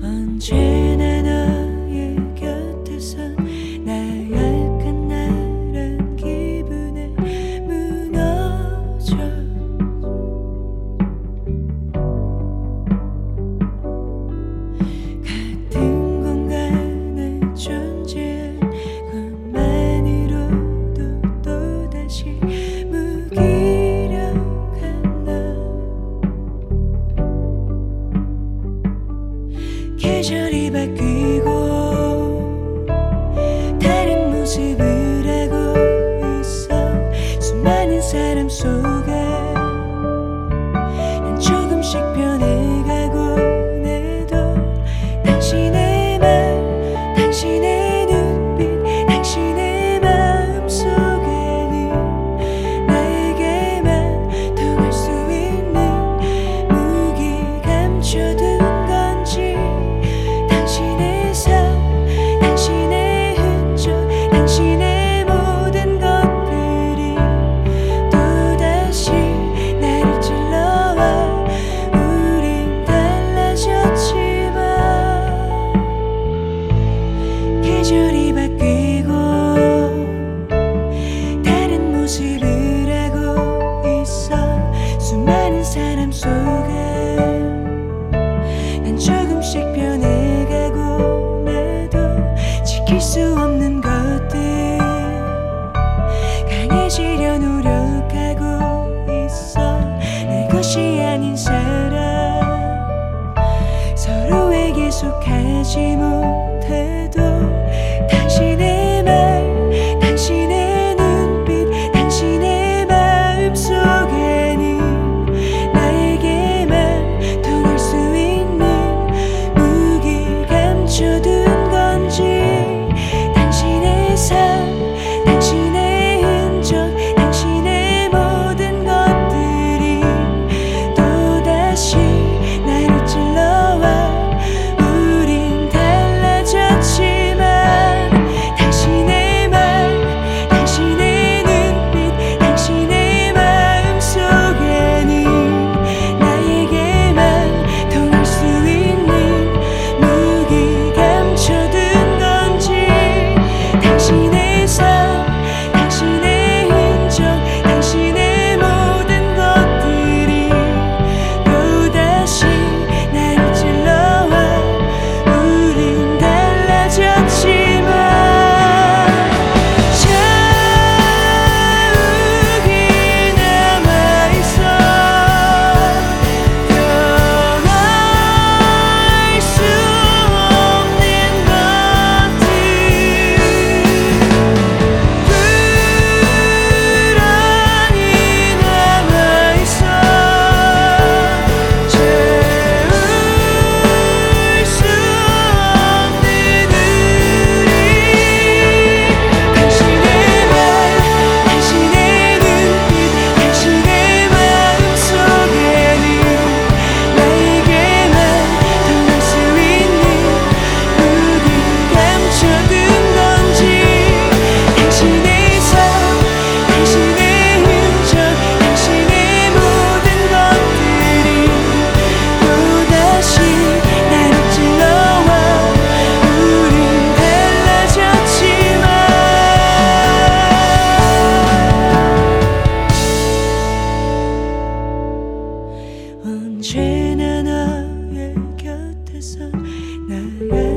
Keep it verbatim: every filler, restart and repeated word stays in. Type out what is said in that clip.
언제나 너의 곁에서 나의 약간 나란 기분에 무너져 같은 공간에 존재한 것만으로도 또다시 무기력한 너 계절이 바뀌고 다른 모습을 하고 있어 수많은 사람 속에 난 조금씩 변해가고 내도 당신의 말 당신의 눈빛 당신의 마음속에는 나에게만 통할 수 있는 무기 감춰둔 건지 당신의 삶 당신의 흔적 당신의 모든 것들이 또다시 나를 찔러와 우린 달라졌지만 계절이 바뀌고 다른 모습을 하고 있어 수많은 사람 속에 난 조금씩 변해가고 나도 지킬 수 없는 것들 강해지려 노력하고 있어 내 것이 아닌 사람 서로에게 속하지 못해도 당신의 말 당신의 눈빛 당신의 마음속에는 나에게만 통할 수 있는 무기 감춰둔 건지 당신의 삶 당신의 흔적 당신의 모든 것들이 또다시 나를 찔러와 우린 달라졌지만 당신의 말 당신의 눈빛 당신의 마음속에는 나에게만 통할 수 있는 무기 감춰둔 건지 당신의 삶 당신의 흔적 당신의 모든 것들이 또다시 나를 찔러와 우린 달라졌지만 자욱이 남아있어 변할 수 없는 것들 불안이 남아있어 채울 수 없는 우리 당신의 말 당신의 눈빛 당신의 마음속에는 나에게만 통할 수 있는 무기 감춰둔 건지 당신의 삶 당신의 흔적 당신의 모든 것들이 또다시 나를 찔러와 우린 달라졌지만 언제나 너의 곁에서 나의